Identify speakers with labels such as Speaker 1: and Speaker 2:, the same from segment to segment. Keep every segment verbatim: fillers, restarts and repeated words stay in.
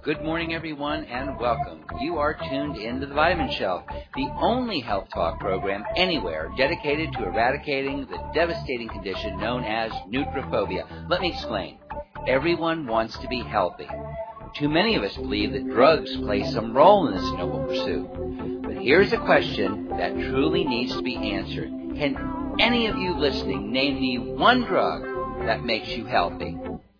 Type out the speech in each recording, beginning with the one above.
Speaker 1: Good morning, everyone, and welcome. You are tuned into the Vitamin Shelf, the only health talk program anywhere dedicated to eradicating the devastating condition known as nutriphobia. Let me explain. Everyone wants to be healthy. Too many of us believe that drugs play some role in this noble pursuit. But here's a question that truly needs to be answered. Can any of you listening name me one drug that makes you healthy?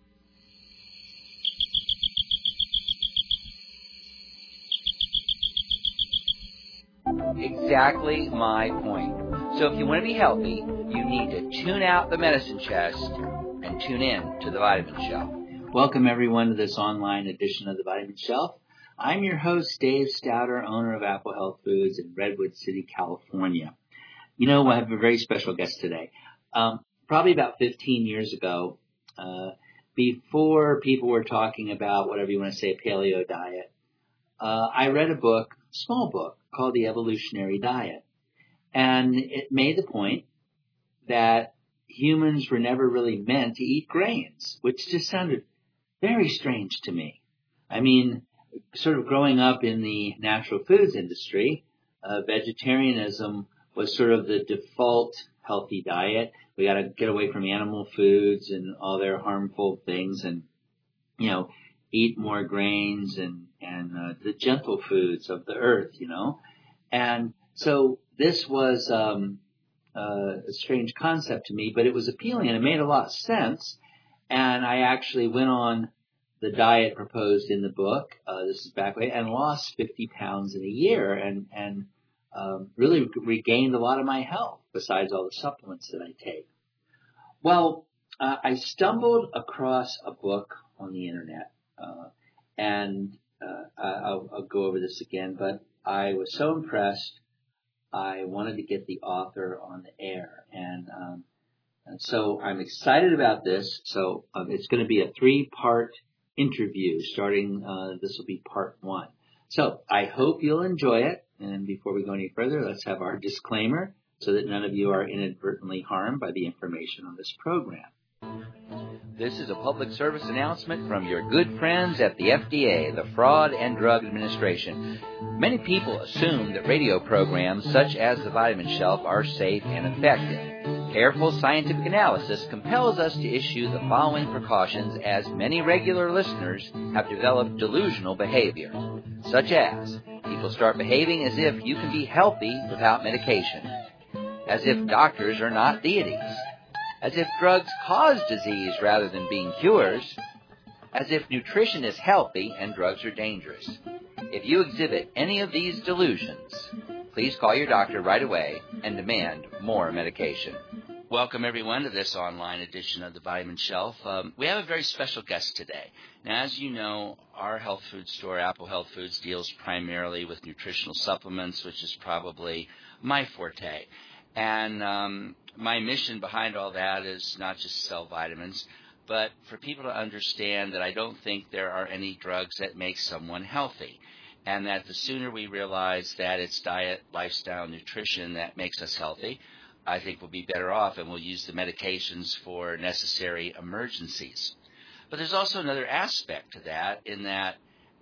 Speaker 1: Exactly my point. So if you want to be healthy, you need to tune out the medicine chest and tune in to the Vitamin Shelf. Welcome, everyone, to this online edition of the Vitamin Shelf. I'm your host, Dave Stouter, owner of Apple Health Foods in Redwood City, California. You know, I have a very special guest today. Um, probably about fifteen years ago, uh, before people were talking about whatever you want to say, paleo diet, uh, I read a book, a small book, called The Evolutionary Diet. And it made the point that humans were never really meant to eat grains, which just sounded very strange to me. I mean, sort of growing up in the natural foods industry, uh, vegetarianism was sort of the default healthy diet. We got to get away from animal foods and all their harmful things and, you know, eat more grains and, and uh, the gentle foods of the earth, you know. And so this was um, uh, a strange concept to me, but it was appealing and it made a lot of sense. And I actually went on the diet proposed in the book, uh, this is back way, and lost fifty pounds in a year and, and um, really regained a lot of my health besides all the supplements that I take. Well, uh, I stumbled across a book on the internet. Uh, and uh, I'll, I'll go over this again, but I was so impressed, I wanted to get the author on the air. And, um, and so I'm excited about this. So um, it's going to be a three-part interview starting, uh, this will be part one. So I hope you'll enjoy it. And before we go any further, let's have our disclaimer so that none of you are inadvertently harmed by the information on this program. This is a public service announcement from your good friends at the F D A, the Fraud and Drug Administration. Many people assume that radio programs such as the Vitamin Shelf are safe and effective. Careful scientific analysis compels us to issue the following precautions, as many regular listeners have developed delusional behavior, such as people start behaving as if you can be healthy without medication, as if doctors are not deities, as if drugs cause disease rather than being cures, as if nutrition is healthy and drugs are dangerous. If you exhibit any of these delusions, please call your doctor right away and demand more medication. Welcome, everyone, to this online edition of the Vitamin Shelf. Um, we have a very special guest today. Now, as you know, our health food store, Apple Health Foods, deals primarily with nutritional supplements, which is probably my forte. And um, my mission behind all that is not just sell vitamins, but for people to understand that I don't think there are any drugs that make someone healthy, and that the sooner we realize that it's diet, lifestyle, nutrition that makes us healthy, I think we'll be better off, and we'll use the medications for necessary emergencies. But there's also another aspect to that, in that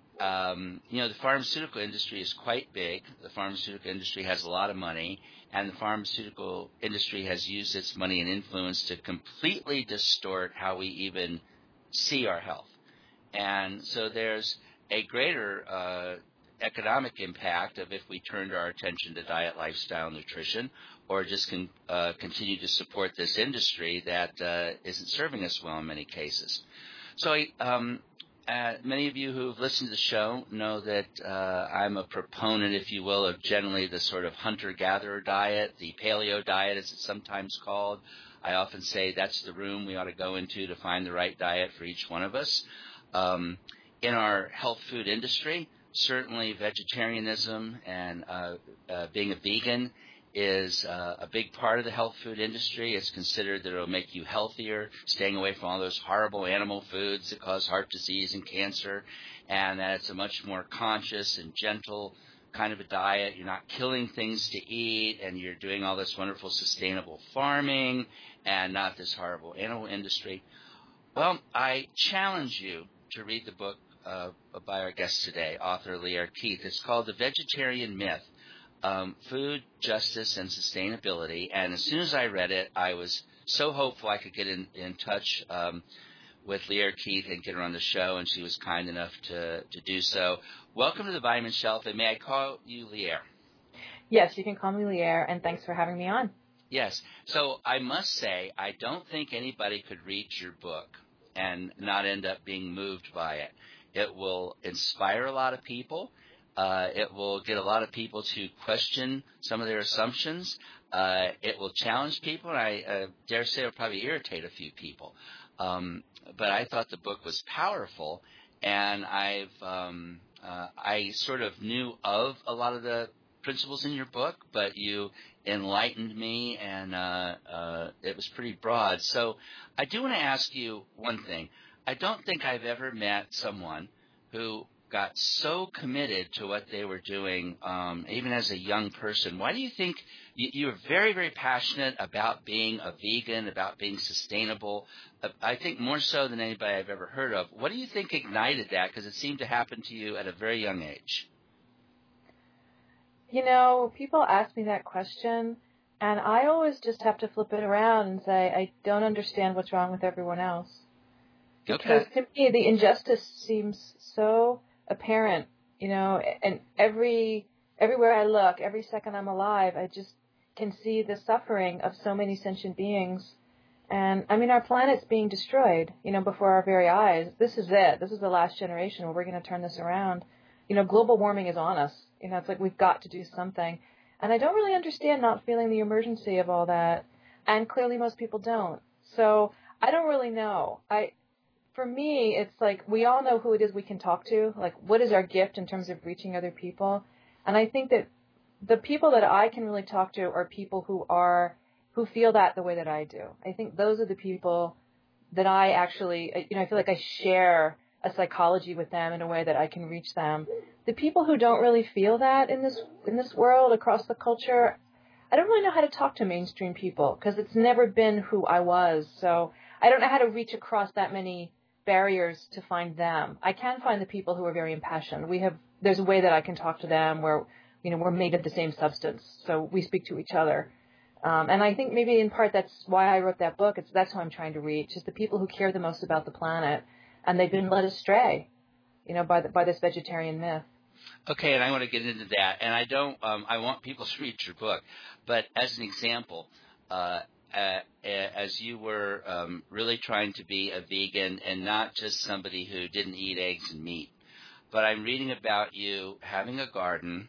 Speaker 1: Um, you know, the pharmaceutical industry is quite big. The pharmaceutical industry has a lot of money, and the pharmaceutical industry has used its money and influence to completely distort how we even see our health. And so there's a greater uh, economic impact of if we turned our attention to diet, lifestyle, nutrition, or just con- uh, continue to support this industry that uh, isn't serving us well in many cases. So I um, Uh, many of you who've listened to the show know that uh, I'm a proponent, if you will, of generally the sort of hunter-gatherer diet, the paleo diet as it's sometimes called. I often say that's the room we ought to go into to find the right diet for each one of us. Um, in our health food industry, certainly vegetarianism and uh, uh, being a vegan is uh, a big part of the health food industry. It's considered that it will make you healthier, staying away from all those horrible animal foods that cause heart disease and cancer, and that it's a much more conscious and gentle kind of a diet. You're not killing things to eat, and you're doing all this wonderful sustainable farming and not this horrible animal industry. Well, I challenge you to read the book uh, by our guest today, author Lierre Keith. It's called The Vegetarian Myth, um, Food, Justice, and Sustainability. And as soon as I read it, I was so hopeful I could get in, in touch um, with Lierre Keith and get her on the show, and she was kind enough to, to do so. Welcome to the Vitamin Shelf, and may I call you Lierre?
Speaker 2: Yes, you can call me Lierre, and thanks for having me on.
Speaker 1: Yes. So I must say, I don't think anybody could read your book and not end up being moved by it. It will inspire a lot of people. Uh, it will get a lot of people to question some of their assumptions. Uh, it will challenge people, and I uh, dare say it will probably irritate a few people. Um, but I thought the book was powerful, and I've um, uh, I sort of knew of a lot of the principles in your book, but you enlightened me, and uh, uh, it was pretty broad. So I do want to ask you one thing. I don't think I've ever met someone who got so committed to what they were doing, um, even as a young person. Why do you think you, you're very, very passionate about being a vegan, about being sustainable? Uh, I think more so than anybody I've ever heard of. What do you think ignited that? Because it seemed to happen to you at a very young age.
Speaker 2: You know, people ask me that question, and I always just have to flip it around and say, I don't understand what's wrong with everyone else. Because
Speaker 1: Okay.
Speaker 2: to me, the injustice seems so apparent, you know, and every everywhere I look, every second I'm alive, I just can see the suffering of so many sentient beings. And, I mean, our planet's being destroyed, you know, before our very eyes. This is it. This is the last generation where we're going to turn this around. You know, global warming is on us. You know, it's like we've got to do something. And I don't really understand not feeling the emergency of all that. And clearly most people don't. So I don't really know. I, for me, it's like we all know who it is we can talk to. Like, what is our gift in terms of reaching other people? And I think that the people that I can really talk to are people who are, who feel that the way that I do. I think those are the people that I actually, you know, I feel like I share a psychology with them in a way that I can reach them. The people who don't really feel that in this in this world, across the culture, I don't really know how to talk to mainstream people because it's never been who I was. So I don't know how to reach across that many barriers to find them. I can find the people who are very impassioned. We have there's a way that I can talk to them where, you know, we're made of the same substance, so we speak to each other. Um, and I think maybe in part that's why I wrote that book. It's that's who I'm trying to reach, is the people who care the most about the planet. And they've been led astray, you know, by the, by this vegetarian myth.
Speaker 1: Okay, and I want to get into that. And I don't, um, I want people to read your book. But as an example, uh, uh, as you were um, really trying to be a vegan and not just somebody who didn't eat eggs and meat, but I'm reading about you having a garden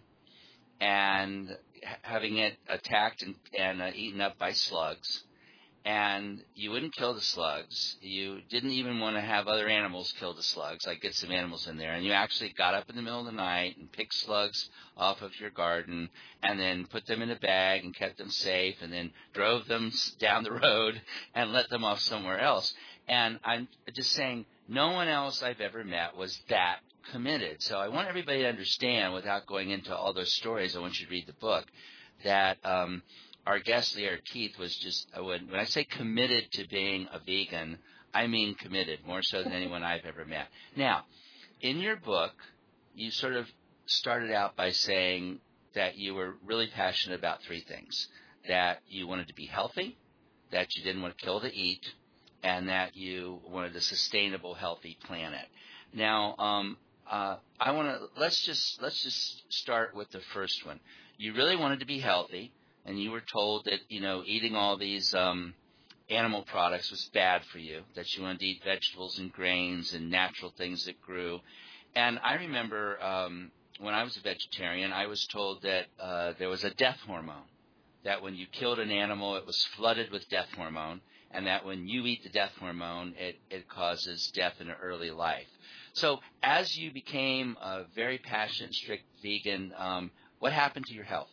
Speaker 1: and having it attacked and, and uh, eaten up by slugs. And you wouldn't kill the slugs. You didn't even want to have other animals kill the slugs, like get some animals in there. And you actually got up in the middle of the night and picked slugs off of your garden and then put them in a bag and kept them safe and then drove them down the road and let them off somewhere else. And I'm just saying, no one else I've ever met was that committed. So I want everybody to understand, without going into all those stories, I want you to read the book, that um, our guest, Lierre Keith, was just, when, when I say committed to being a vegan, I mean committed, more so than anyone I've ever met. Now, in your book, you sort of started out by saying that you were really passionate about three things: that you wanted to be healthy, that you didn't want to kill to eat, and that you wanted a sustainable, healthy planet. Now, um, uh, I want to let's just let's just start with the first one. You really wanted to be healthy, and you were told that, you know, eating all these um, animal products was bad for you, that you wanted to eat vegetables and grains and natural things that grew. And I remember um, when I was a vegetarian, I was told that uh, there was a death hormone, that when you killed an animal, it was flooded with death hormone, and that when you eat the death hormone, it, it causes death in an early life. So as you became a very passionate, strict vegan, um, what happened to your health?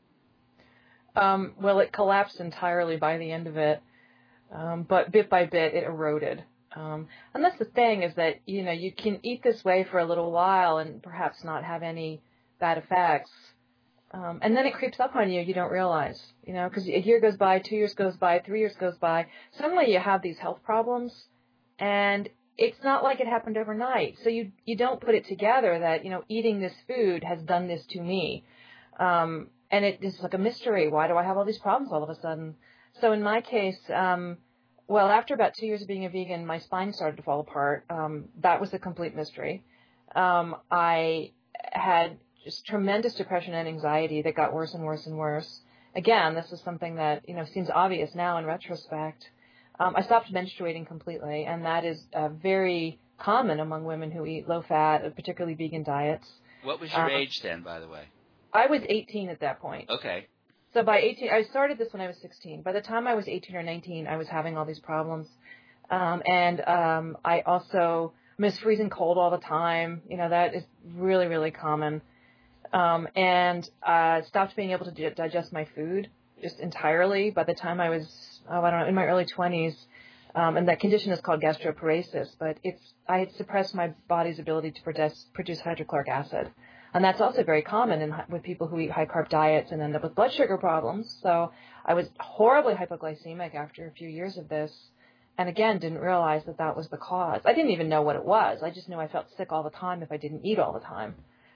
Speaker 2: Um, well, it collapsed entirely by the end of it, um, but bit by bit it eroded. Um, and that's the thing, is that, you know, you can eat this way for a little while and perhaps not have any bad effects. Um, and then it creeps up on you, you don't realize, you know, because a year goes by, two years goes by, three years goes by. Suddenly you have these health problems, and it's not like it happened overnight. So you you don't put it together that, you know, eating this food has done this to me. Um, and it is like a mystery. Why do I have all these problems all of a sudden? So in my case, um, well, after about two years of being a vegan, my spine started to fall apart. Um, that was a complete mystery. Um, I had just tremendous depression and anxiety that got worse and worse and worse. Again, this is something that, you know, seems obvious now in retrospect. Um, I stopped menstruating completely, and that is uh, very common among women who eat low-fat, particularly vegan diets.
Speaker 1: What was your
Speaker 2: um,
Speaker 1: age then, by the way?
Speaker 2: I was eighteen at that point.
Speaker 1: Okay.
Speaker 2: So by eighteen, I started this when I was sixteen. By the time I was eighteen or nineteen, I was having all these problems. Um, and um, I also miss freezing cold all the time. You know, that is really, really common. Um, and I stopped being able to di- digest my food just entirely by the time I was, oh, I don't know, in my early twenties. Um, and that condition is called gastroparesis. But it's I had suppressed my body's ability to produce, produce hydrochloric acid. And that's also very common in, with people who eat high-carb diets and end up with blood sugar problems. So I was horribly hypoglycemic after a few years of this. And again, didn't realize that that was the cause. I didn't even know what it was. I just knew I felt sick all the time if I didn't eat all the time.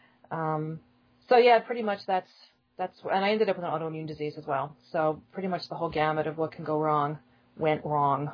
Speaker 2: Um, so yeah, pretty much that's, that's, and I ended up with an autoimmune disease as well. So pretty much the whole gamut of what can go wrong went wrong.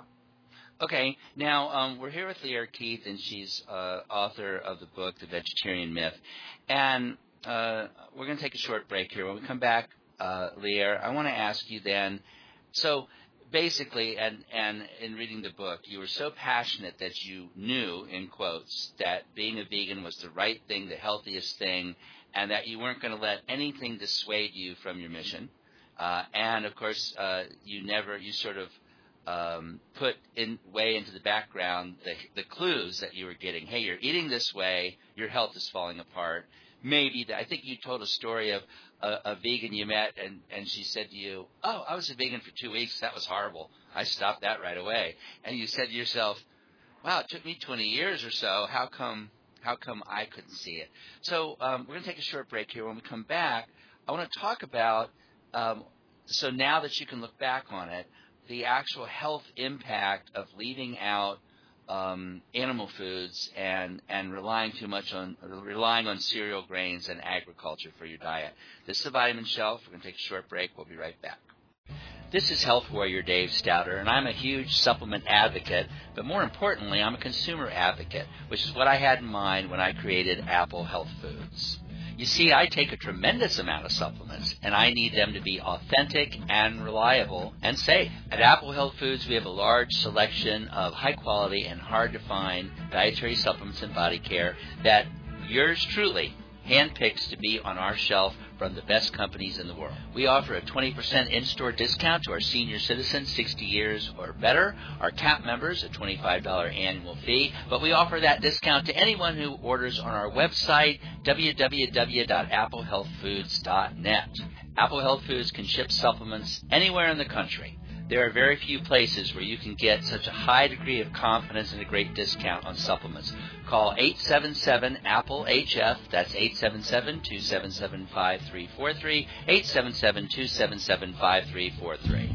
Speaker 1: Okay, now um, we're here with Lierre Keith, and she's uh, author of the book, The Vegetarian Myth. And uh, we're going to take a short break here. When we come back, uh, Lierre, I want to ask you then, so basically, and, and in reading the book, you were so passionate that you knew, in quotes, that being a vegan was the right thing, the healthiest thing, and that you weren't going to let anything dissuade you from your mission. Uh, and, of course, uh, you never, you sort of um, put in way into the background the, the clues that you were getting. Hey, you're eating this way, your health is falling apart. Maybe, the, I think you told a story of a, a vegan you met, and, and she said to you, oh, I was a vegan for two weeks. That was horrible. I stopped that right away. And you said to yourself, wow, it took me twenty years or so. How come how come I couldn't see it? So um, we're going to take a short break here. When we come back, I want to talk about, um, so now that you can look back on it, the actual health impact of leaving out um, animal foods and, and relying too much on relying on cereal grains and agriculture for your diet. This is the Vitamin Shelf. We're going to take a short break. We'll be right back. This is Health Warrior Dave Stouter, and I'm a huge supplement advocate, but more importantly, I'm a consumer advocate, which is what I had in mind when I created Apple Health Foods. You see, I take a tremendous amount of supplements, and I need them to be authentic and reliable and safe. At Apple Health Foods, we have a large selection of high-quality and hard-to-find dietary supplements and body care that yours truly handpicks to be on our shelf from the best companies in the world. We offer a twenty percent in-store discount to our senior citizens, sixty years or better, our C A P members, a twenty-five dollars annual fee, but we offer that discount to anyone who orders on our website, w w w dot apple health foods dot net. Apple Health Foods can ship supplements anywhere in the country. There are very few places where you can get such a high degree of confidence and a great discount on supplements. Call eight seven seven APPLE H F, that's eight seven seven, two seven seven, five three four three, eight seven seven, two seven seven, five three four three.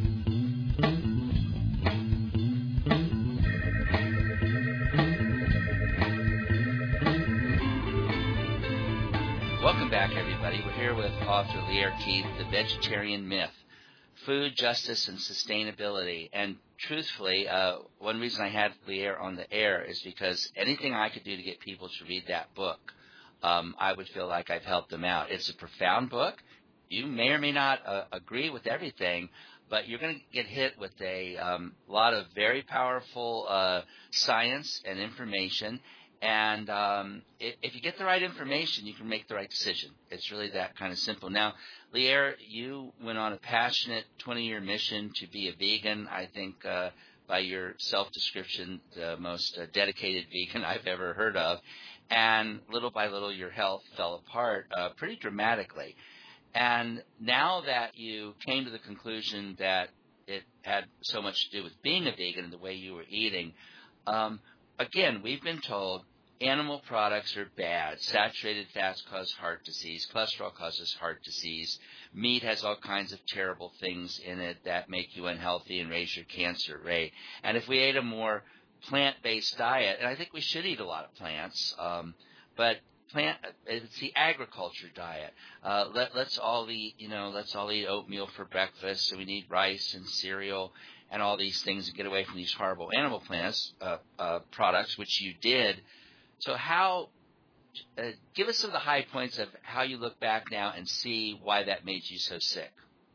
Speaker 1: Welcome back, everybody. We're here with author Lierre Keith, The Vegetarian Myth. Food, justice, and sustainability. And truthfully, uh, one reason I had Lierre on the air is because anything I could do to get people to read that book, um, I would feel like I've helped them out. It's a profound book. You may or may not uh, agree with everything, but you're going to get hit with a um, lot of very powerful uh, science and information. And um, if, if you get the right information, you can make the right decision. It's really that kind of simple. Now, Lierre, you went on a passionate twenty-year mission to be a vegan. I think uh, by your self-description, the most uh, dedicated vegan I've ever heard of. And little by little, your health fell apart uh, pretty dramatically. And now that you came to the conclusion that it had so much to do with being a vegan and the way you were eating, um, again, we've been told animal products are bad. Saturated fats cause heart disease. Cholesterol causes heart disease. Meat has all kinds of terrible things in it that make you unhealthy and raise your cancer rate. And if we ate a more plant-based diet, and I think we should eat a lot of plants, um, but plant it's the agriculture diet. Uh, let, let's all eat, you know, let's all eat oatmeal for breakfast, so we need rice and cereal and all these things and get away from these horrible animal plants uh, uh, products, which you did. So how? Uh, give us some of the high points of how you look back now and see why that made you so sick.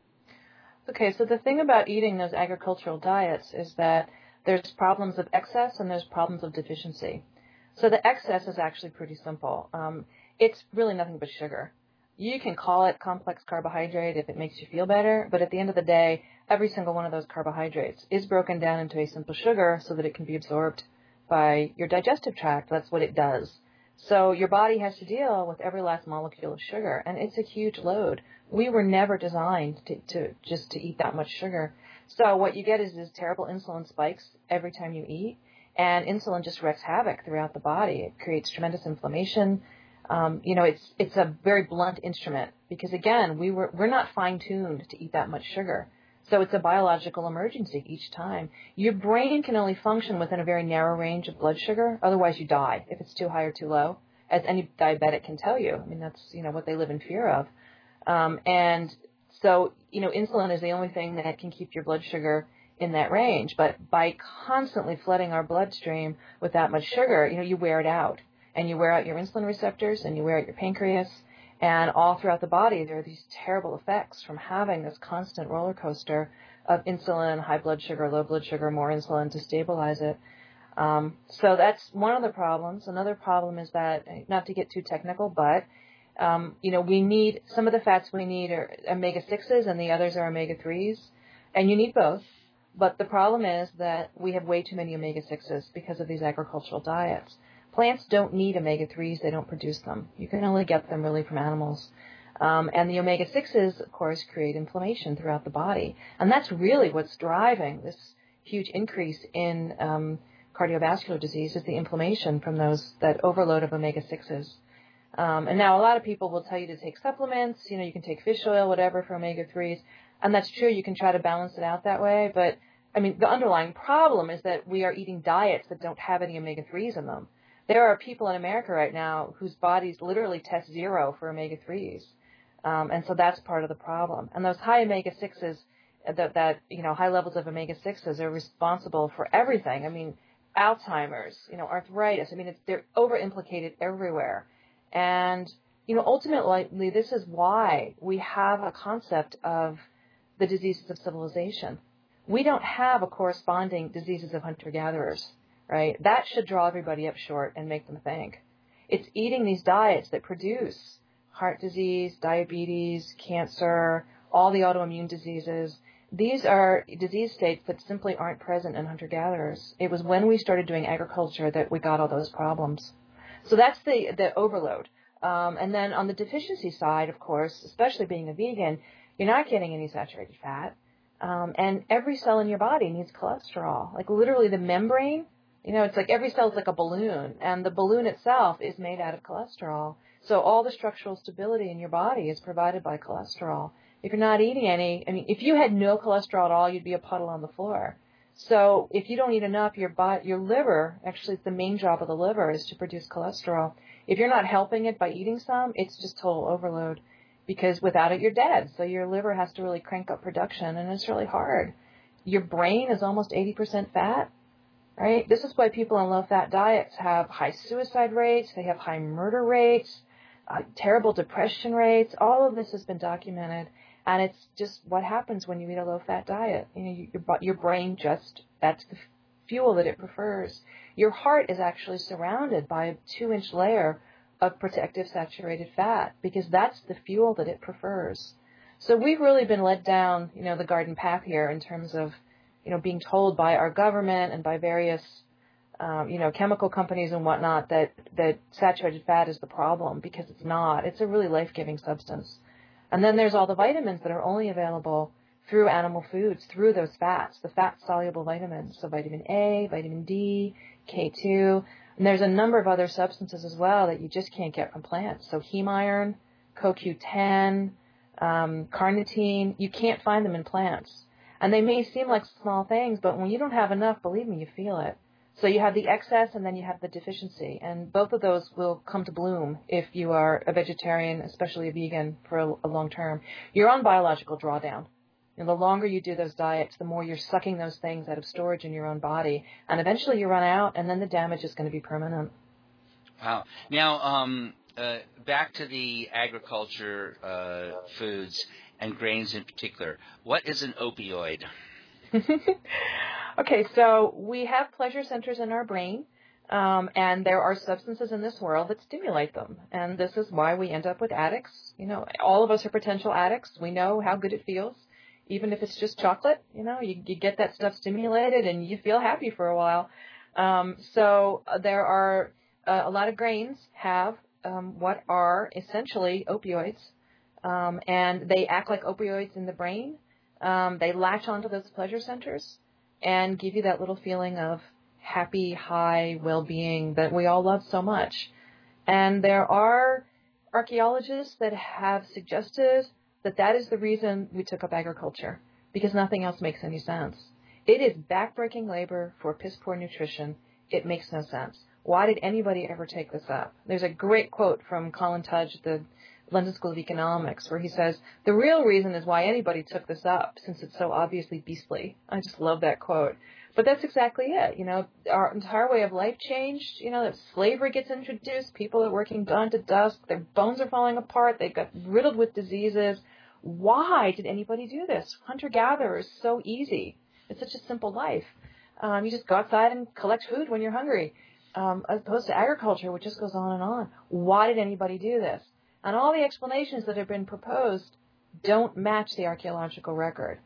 Speaker 2: Okay, so the thing about eating those agricultural diets is that there's problems of excess and there's problems of deficiency. So the excess is actually pretty simple. Um, it's really nothing but sugar. You can call it complex carbohydrate if it makes you feel better, but at the end of the day, every single one of those carbohydrates is broken down into a simple sugar so that it can be absorbed by your digestive tract. That's what it does. So your body has to deal with every last molecule of sugar, and it's a huge load. We were never designed to, to just to eat that much sugar. So what you get is these terrible insulin spikes every time you eat, and insulin just wreaks havoc throughout the body. It creates tremendous inflammation. Um, you know, it's it's a very blunt instrument because, again, we were we're not fine-tuned to eat that much sugar. So it's a biological emergency each time. Your brain can only function within a very narrow range of blood sugar. Otherwise, you die if it's too high or too low, as any diabetic can tell you. I mean, that's, you know, what they live in fear of. Um, and so, you know, insulin is the only thing that can keep your blood sugar in that range. But by constantly flooding our bloodstream with that much sugar, you know, you wear it out. And you wear out your insulin receptors and you wear out your pancreas. And all throughout the body, there are these terrible effects from having this constant roller coaster of insulin, high blood sugar, low blood sugar, more insulin to stabilize it. Um, so that's one of the problems. Another problem is that, not to get too technical, but, um, you know, we need, some of the fats we need are omega sixes and the others are omega threes. And you need both. But the problem is that we have way too many omega sixes because of these agricultural diets. Plants don't need omega threes. They don't produce them. You can only get them really from animals. Um, and the omega sixes, of course, create inflammation throughout the body. And that's really what's driving this huge increase in um, cardiovascular disease is the inflammation from those that overload of omega sixes. Um, and now a lot of people will tell you to take supplements. You know, you can take fish oil, whatever, for omega threes. And that's true. You can try to balance it out that way. But, I mean, the underlying problem is that we are eating diets that don't have any omega threes in them. There are people in America right now whose bodies literally test zero for omega threes. Um, and so that's part of the problem. And those high omega sixes, that, that, you know, high levels of omega sixes are responsible for everything. I mean, Alzheimer's, you know, arthritis. I mean, it's, they're over implicated everywhere. And, you know, ultimately, this is why we have a concept of the diseases of civilization. We don't have a corresponding diseases of hunter-gatherers. Right? That should draw everybody up short and make them think. It's eating these diets that produce heart disease, diabetes, cancer, all the autoimmune diseases. These are disease states that simply aren't present in hunter-gatherers. It was when we started doing agriculture that we got all those problems. So that's the, the overload. Um, and then on the deficiency side, of course, especially being a vegan, you're not getting any saturated fat. Um, and every cell in your body needs cholesterol. Like literally the membrane. You know, it's like every cell is like a balloon, and the balloon itself is made out of cholesterol. So all the structural stability in your body is provided by cholesterol. If you're not eating any, I mean, if you had no cholesterol at all, you'd be a puddle on the floor. So if you don't eat enough, your body, your liver, actually it's the main job of the liver is to produce cholesterol. If you're not helping it by eating some, it's just total overload because without it, you're dead. So your liver has to really crank up production, and it's really hard. Your brain is almost eighty percent fat. Right? This is why people on low-fat diets have high suicide rates, they have high murder rates, uh, terrible depression rates. All of this has been documented, and it's just what happens when you eat a low-fat diet. You know, you, your, your brain just, that's the fuel that it prefers. Your heart is actually surrounded by a two-inch layer of protective saturated fat because that's the fuel that it prefers. So we've really been led down, you know, the garden path here in terms of you know, being told by our government and by various, um, you know, chemical companies and whatnot that, that saturated fat is the problem because it's not. It's a really life-giving substance. And then there's all the vitamins that are only available through animal foods, through those fats, the fat-soluble vitamins. So vitamin A, vitamin D, K two. And there's a number of other substances as well that you just can't get from plants. So heme iron, C O Q ten, um, carnitine, you can't find them in plants. And they may seem like small things, but when you don't have enough, believe me, you feel it. So you have the excess and then you have the deficiency. And both of those will come to bloom if you are a vegetarian, especially a vegan, for a, a long term. You're on biological drawdown. And the longer you do those diets, the more you're sucking those things out of storage in your own body. And eventually you run out, and then the damage is going to be permanent.
Speaker 1: Wow. Now, um, uh, back to the agriculture uh, foods and grains in particular. What is an opioid?
Speaker 2: Okay, so we have pleasure centers in our brain, um, and there are substances in this world that stimulate them. And this is why we end up with addicts. You know, all of us are potential addicts. We know how good it feels. Even if it's just chocolate, you know, you, you get that stuff stimulated and you feel happy for a while. Um, so uh, there are uh, a lot of grains have um, what are essentially opioids, um, and they act like opioids in the brain. Um, they latch onto those pleasure centers and give you that little feeling of happy, high well-being that we all love so much. And there are archaeologists that have suggested that that is the reason we took up agriculture, because nothing else makes any sense. It is backbreaking labor for piss-poor nutrition. It makes no sense. Why did anybody ever take this up? There's a great quote from Colin Tudge, the London School of Economics, where he says, the real reason is why anybody took this up, since it's so obviously beastly. I just love that quote. But that's exactly it. You know, our entire way of life changed. You know, that slavery gets introduced. People are working dawn to dusk. Their bones are falling apart. They got riddled with diseases. Why did anybody do this? Hunter-gatherer is so easy. It's such a simple life. Um, you just go outside and collect food when you're hungry, um, as opposed to agriculture, which just goes on and on. Why did anybody do this? And all the explanations that have been proposed don't match the archaeological record.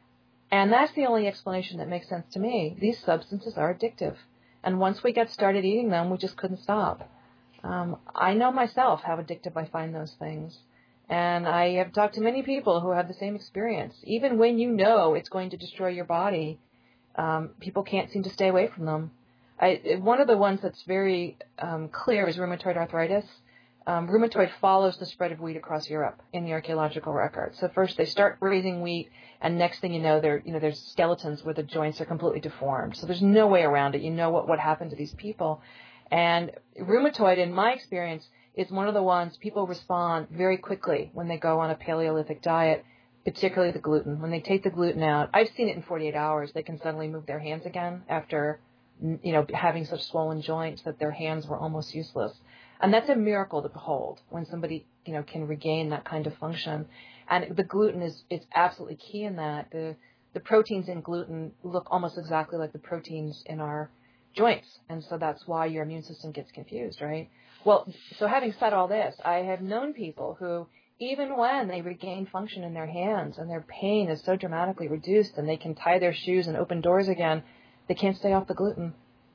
Speaker 2: And that's the only explanation that makes sense to me. These substances are addictive. And once we got started eating them, we just couldn't stop. Um, I know myself how addictive I find those things. And I have talked to many people who have the same experience. Even when you know it's going to destroy your body, um, people can't seem to stay away from them. I, one of the ones that's very um, clear is rheumatoid arthritis. Um, rheumatoid follows the spread of wheat across Europe in the archaeological record. So first they start raising wheat, and next thing you know, there you know there's skeletons where the joints are completely deformed. So there's no way around it. You know what, what happened to these people. And rheumatoid, in my experience, is one of the ones people respond very quickly when they go on a Paleolithic diet, particularly the gluten. When they take the gluten out, I've seen it in forty-eight hours. They can suddenly move their hands again after, you know, having such swollen joints that their hands were almost useless. And that's a miracle to behold when somebody, you know, can regain that kind of function. And the gluten is, is absolutely key in that. The, the proteins in gluten look almost exactly like the proteins in our joints. And so that's why your immune system gets confused, right? Well, so having said all this, I have known people who, even when they regain function in their hands and their pain is so dramatically reduced and they can tie their shoes and open doors again, they can't stay off the gluten.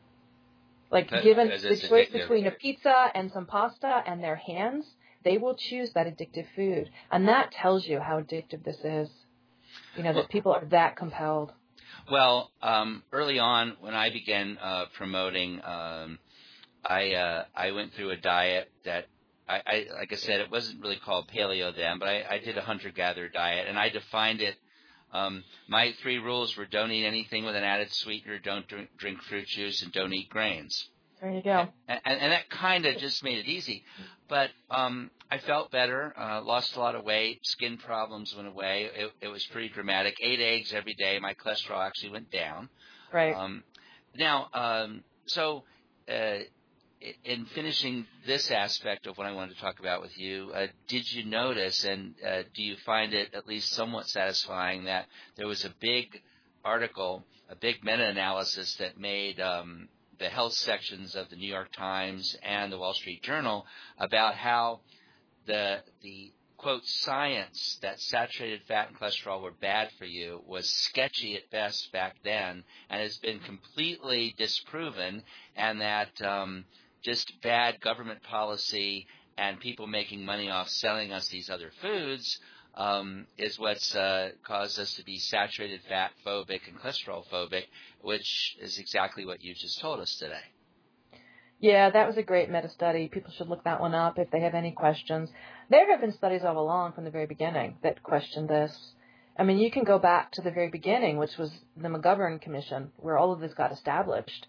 Speaker 2: Like, that, given the choice addictive. Between a pizza and some pasta and their hands, they will choose that addictive food. And that tells you how addictive this is, you know, that well, people are that compelled.
Speaker 1: Well, um, early on when I began uh, promoting, um, I uh, I went through a diet that, I, I like I said, it wasn't really called paleo then, but I, I did a hunter-gatherer diet, and I defined it. Um, my three rules were: don't eat anything with an added sweetener, don't drink, drink fruit juice, and don't eat grains.
Speaker 2: There you go.
Speaker 1: And, and, and that kind of just made it easy. But um, I felt better, uh, lost a lot of weight, skin problems went away. It, it was pretty dramatic. Ate eggs every day. My cholesterol actually went down.
Speaker 2: Right.
Speaker 1: Um, now, um, so uh, in finishing this aspect of what I wanted to talk about with you, uh, did you notice, and uh, do you find it at least somewhat satisfying, that there was a big article, a big meta-analysis that made um, the health sections of the New York Times and the Wall Street Journal about how the the quote science that saturated fat and cholesterol were bad for you was sketchy at best back then, and has been completely disproven, and that um, just bad government policy and people making money off selling us these other foods um, is what's uh, caused us to be saturated fat phobic and cholesterol phobic, which is exactly what you just told us today.
Speaker 2: Yeah, that was a great meta-study. People should look that one up if they have any questions. There have been studies all along from the very beginning that questioned this. I mean, you can go back to the very beginning, which was the McGovern Commission, where all of this got established.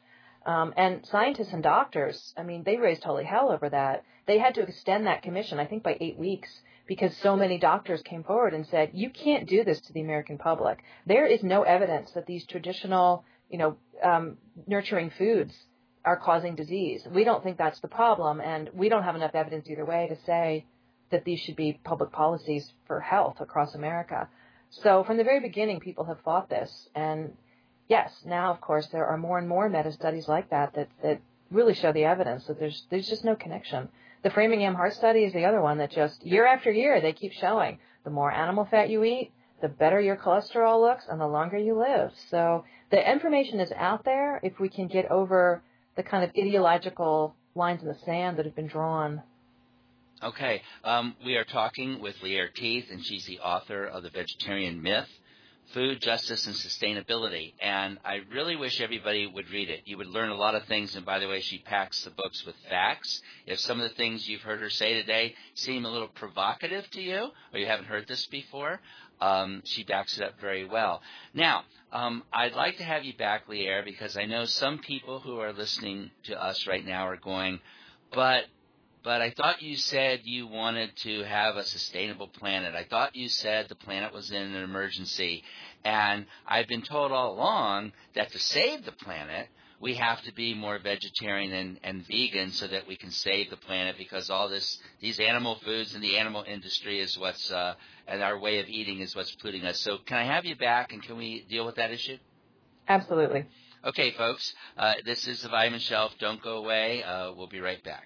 Speaker 2: Um, and scientists and doctors, I mean, they raised holy hell over that. They had to extend that commission, I think, by eight weeks because so many doctors came forward and said, you can't do this to the American public. There is no evidence that these traditional, you know, um, nurturing foods are causing disease. We don't think that's the problem, and we don't have enough evidence either way to say that these should be public policies for health across America. So from the very beginning, people have fought this. And yes, now, of course, there are more and more meta-studies like that that, that really show the evidence that there's there's just no connection. The Framingham Heart Study is the other one that just year after year, they keep showing the more animal fat you eat, the better your cholesterol looks and the longer you live. So the information is out there if we can get over the kind of ideological lines in the sand that have been drawn.
Speaker 1: Okay. Um, we are talking with Lierre Keith, and she's the author of The Vegetarian Myth, Food, Justice, and Sustainability. And I really wish everybody would read it. You would learn a lot of things. And by the way, she packs the books with facts. If some of the things you've heard her say today seem a little provocative to you, or you haven't heard this before, um, she backs it up very well. Now, um, I'd like to have you back, Lierre, because I know some people who are listening to us right now are going, but But I thought you said you wanted to have a sustainable planet. I thought you said the planet was in an emergency. And I've been told all along that to save the planet, we have to be more vegetarian and, and vegan so that we can save the planet, because all this, these animal foods and the animal industry is what's, uh, and our way of eating is what's polluting us. So can I have you back, and can we deal with that issue?
Speaker 2: Absolutely.
Speaker 1: Okay, folks, uh, this is the Vitamin Shelf. Don't go away. Uh, we'll be right back.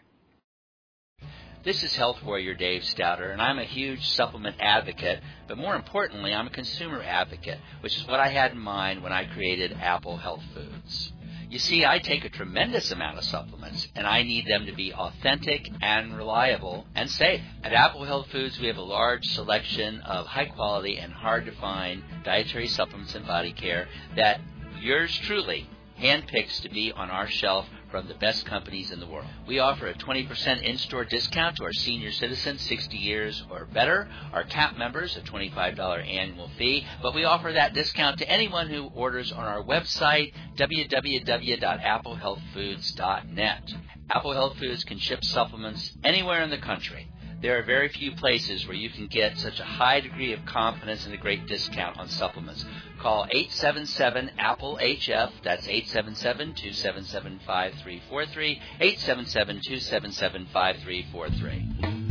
Speaker 1: This is Health Warrior Dave Stouter, and I'm a huge supplement advocate, but more importantly, I'm a consumer advocate, which is what I had in mind when I created Apple Health Foods. You see, I take a tremendous amount of supplements, and I need them to be authentic and reliable and safe. At Apple Health Foods, we have a large selection of high-quality and hard-to-find dietary supplements and body care that yours truly handpicks to be on our shelf from the best companies in the world. We offer a twenty percent in-store discount to our senior citizens, sixty years or better. Our C A P members, a twenty-five dollars annual fee. But we offer that discount to anyone who orders on our website, w w w dot apple health foods dot net. Apple Health Foods can ship supplements anywhere in the country. There are very few places where you can get such a high degree of confidence and a great discount on supplements. Call eight seven seven apple H F. That's eight seven seven, two seven seven, five three four three, eight seven seven, two seven seven, five three four three.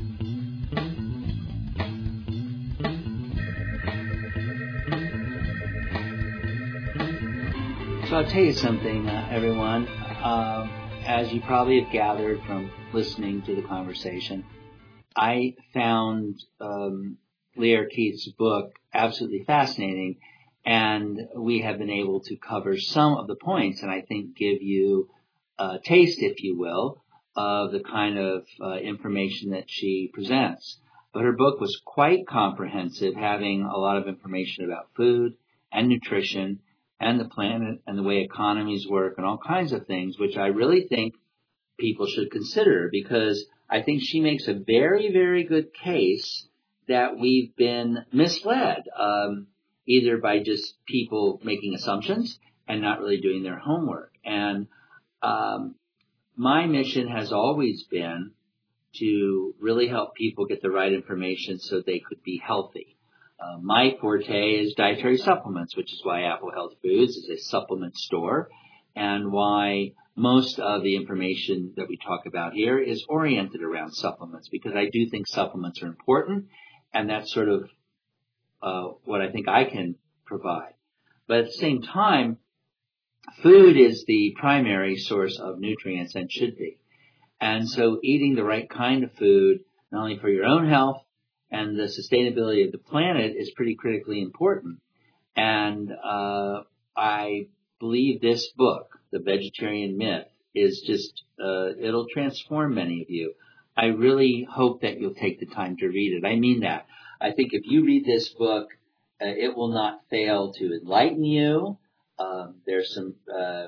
Speaker 1: So I'll tell you something, uh, everyone. Uh, as you probably have gathered from listening to the conversation, I found um, Lierre Keith's book absolutely fascinating, and we have been able to cover some of the points and I think give you a taste, if you will, of the kind of uh, information that she presents. But her book was quite comprehensive, having a lot of information about food and nutrition and the planet and the way economies work and all kinds of things, which I really think people should consider, because I think she makes a very, very good case that we've been misled, um, either by just people making assumptions and not really doing their homework. And um, my mission has always been to really help people get the right information so they could be healthy. Uh, my forte is dietary supplements, which is why Apple Health Foods is a supplement store, and why most of the information that we talk about here is oriented around supplements, because I do think supplements are important, and that's sort of uh, what I think I can provide. But at the same time, food is the primary source of nutrients and should be. And so eating the right kind of food, not only for your own health and the sustainability of the planet, is pretty critically important. And uh, I believe this book, The Vegetarian Myth, is just, uh, it'll transform many of you. I really hope that you'll take the time to read it. I mean that. I think if you read this book, uh, it will not fail to enlighten you. Um, there's some, uh, uh,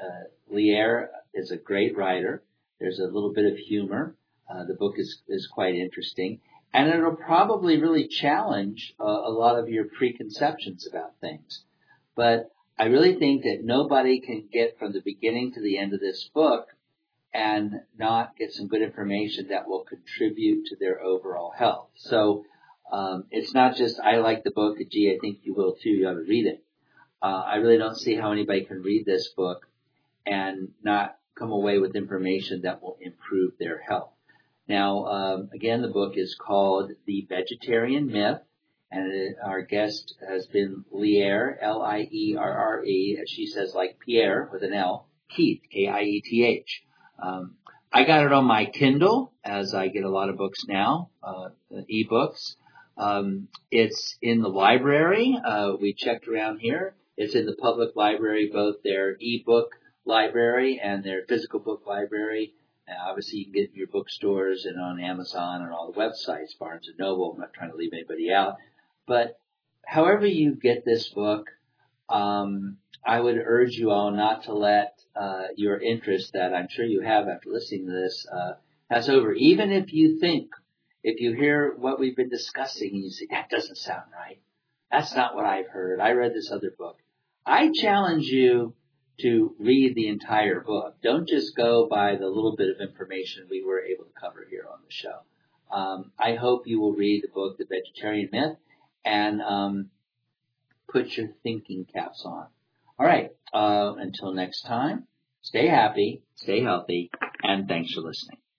Speaker 1: Lierre is a great writer. There's a little bit of humor. Uh, the book is, is quite interesting. And it'll probably really challenge uh, a lot of your preconceptions about things. But I really think that nobody can get from the beginning to the end of this book and not get some good information that will contribute to their overall health. So um, it's not just, I like the book, gee, I think you will too, you ought to read it. Uh, I really don't see how anybody can read this book and not come away with information that will improve their health. Now, um, again, the book is called The Vegetarian Myth, and it, our guest has been Lierre, L I E R R E, as she says, like Pierre with an L, Keith, K I E T H. Um, I got it on my Kindle, as I get a lot of books now, uh, e-books. Um, it's in the library. Uh, we checked around here. It's in the public library, both their e-book library and their physical book library. Uh, obviously, you can get it in your bookstores and on Amazon and all the websites, Barnes and Noble. I'm not trying to leave anybody out. But however you get this book, um, I would urge you all not to let uh, your interest that I'm sure you have after listening to this uh, pass over. Even if you think, if you hear what we've been discussing and you say, that doesn't sound right. That's not what I've heard. I read this other book. I challenge you to read the entire book. Don't just go by the little bit of information we were able to cover here on the show. Um, I hope you will read the book, The Vegetarian Myth, and um, put your thinking caps on. All right. Uh, until next time, stay happy, stay healthy, and thanks for listening.